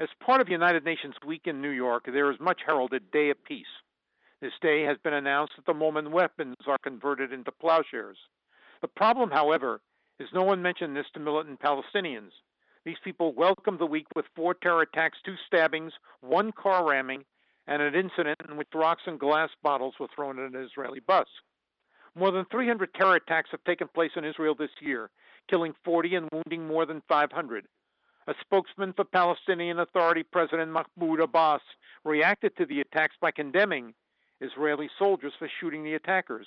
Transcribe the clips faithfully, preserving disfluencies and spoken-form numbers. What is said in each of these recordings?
As part of United Nations Week in New York, there is much heralded Day of Peace. This day has been announced at the moment weapons are converted into plowshares. The problem, however, is no one mentioned this to militant Palestinians. These people welcomed the week with four terror attacks, two stabbings, one car ramming, and an incident in which rocks and glass bottles were thrown at an Israeli bus. More than three hundred terror attacks have taken place in Israel this year, killing forty and wounding more than five hundred. A spokesman for Palestinian Authority President Mahmoud Abbas reacted to the attacks by condemning Israeli soldiers for shooting the attackers.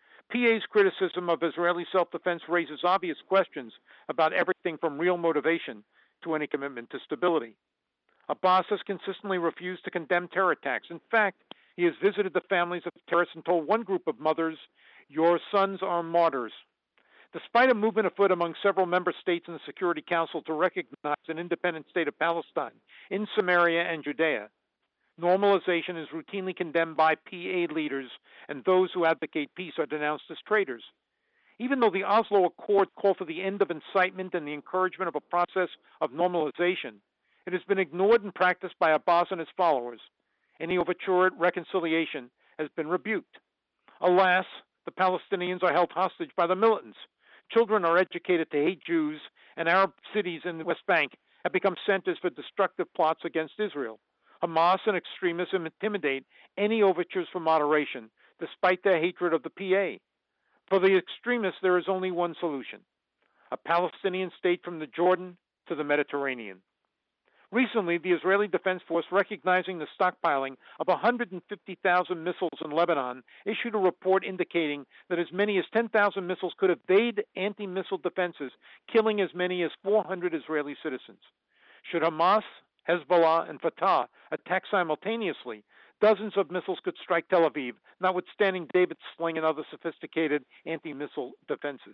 P A's criticism of Israeli self-defense raises obvious questions about everything from real motivation to any commitment to stability. Abbas has consistently refused to condemn terror attacks. In fact, he has visited the families of terrorists and told one group of mothers, "Your sons are martyrs." Despite a movement afoot among several member states in the Security Council to recognize an independent state of Palestine in Samaria and Judea, normalization is routinely condemned by P A leaders, and those who advocate peace are denounced as traitors. Even though the Oslo Accord called for the end of incitement and the encouragement of a process of normalization, it has been ignored in practice by Abbas and his followers. Any overture at reconciliation has been rebuked. Alas, the Palestinians are held hostage by the militants. Children are educated to hate Jews, and Arab cities in the West Bank have become centers for destructive plots against Israel. Hamas and extremists intimidate any overtures for moderation, despite their hatred of the P A. For the extremists, there is only one solution: a Palestinian state from the Jordan to the Mediterranean. Recently, the Israeli Defense Force, recognizing the stockpiling of one hundred fifty thousand missiles in Lebanon, issued a report indicating that as many as ten thousand missiles could evade anti-missile defenses, killing as many as four hundred Israeli citizens. Should Hamas, Hezbollah, and Fatah attack simultaneously, dozens of missiles could strike Tel Aviv, notwithstanding David's sling and other sophisticated anti-missile defenses.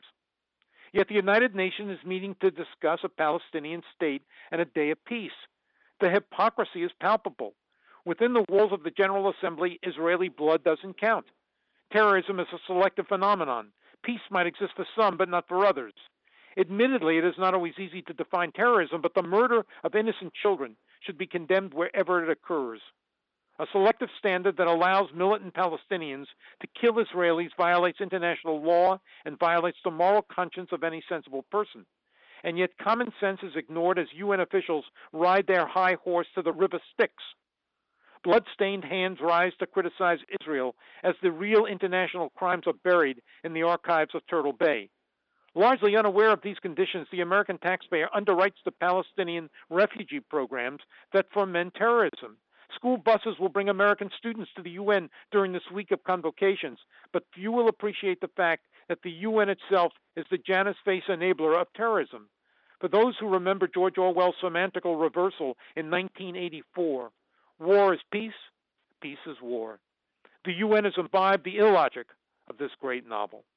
Yet the United Nations is meeting to discuss a Palestinian state and a day of peace. The hypocrisy is palpable. Within the walls of the General Assembly, Israeli blood doesn't count. Terrorism is a selective phenomenon. Peace might exist for some, but not for others. Admittedly, it is not always easy to define terrorism, but the murder of innocent children should be condemned wherever it occurs. A selective standard that allows militant Palestinians to kill Israelis violates international law and violates the moral conscience of any sensible person. And yet common sense is ignored as U N officials ride their high horse to the river Styx. Blood-stained hands rise to criticize Israel as the real international crimes are buried in the archives of Turtle Bay. Largely unaware of these conditions, the American taxpayer underwrites the Palestinian refugee programs that foment terrorism. School buses will bring American students to the U N during this week of convocations, but few will appreciate the fact that the U N itself is the Janus face enabler of terrorism. For those who remember George Orwell's semantical reversal in nineteen eighty-four, war is peace, peace is war. The U N has imbibed the illogic of this great novel.